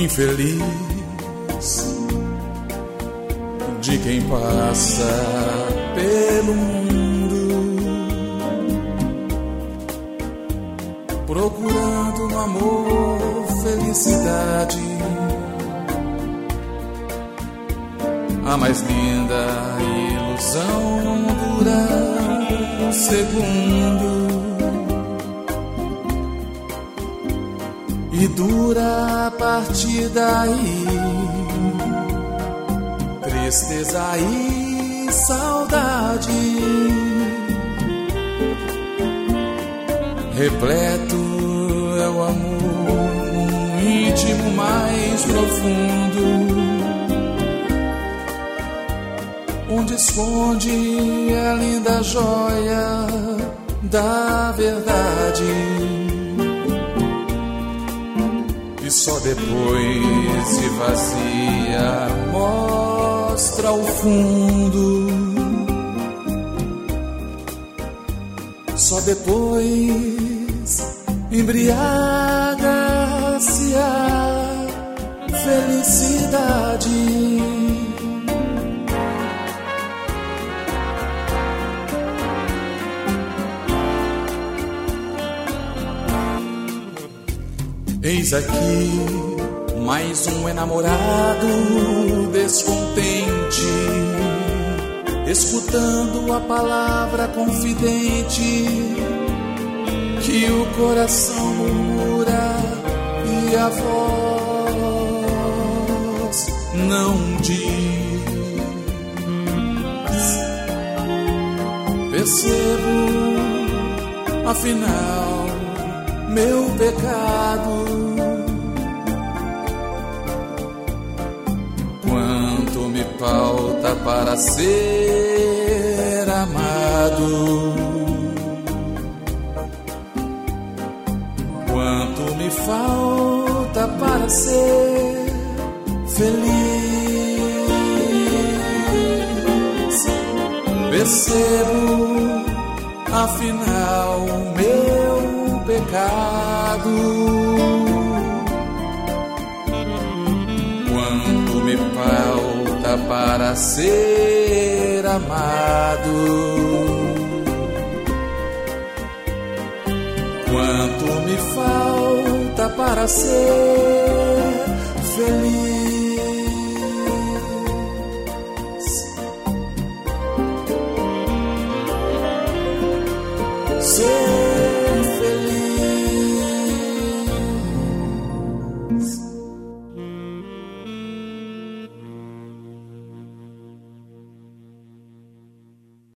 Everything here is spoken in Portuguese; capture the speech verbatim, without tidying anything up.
infeliz de quem passa pelo mundo, procurando no amor felicidade, a mais linda ilusão dura um segundo e dura a partir daí. Tristeza e saudade, repleto é o amor íntimo mais profundo, onde esconde a linda joia da verdade, e só depois se vazia, mostra o fundo. Só depois embriaga-se a felicidade. Eis aqui mais um enamorado descontente, escutando a palavra confidente que o coração murmura e a voz não diz. Percebo, afinal, meu pecado, quanto me falta para ser amado, quanto me falta para ser feliz. Percebo, afinal, meu pecado, quanto me falta para ser amado, quanto me falta para ser feliz. Ser feliz.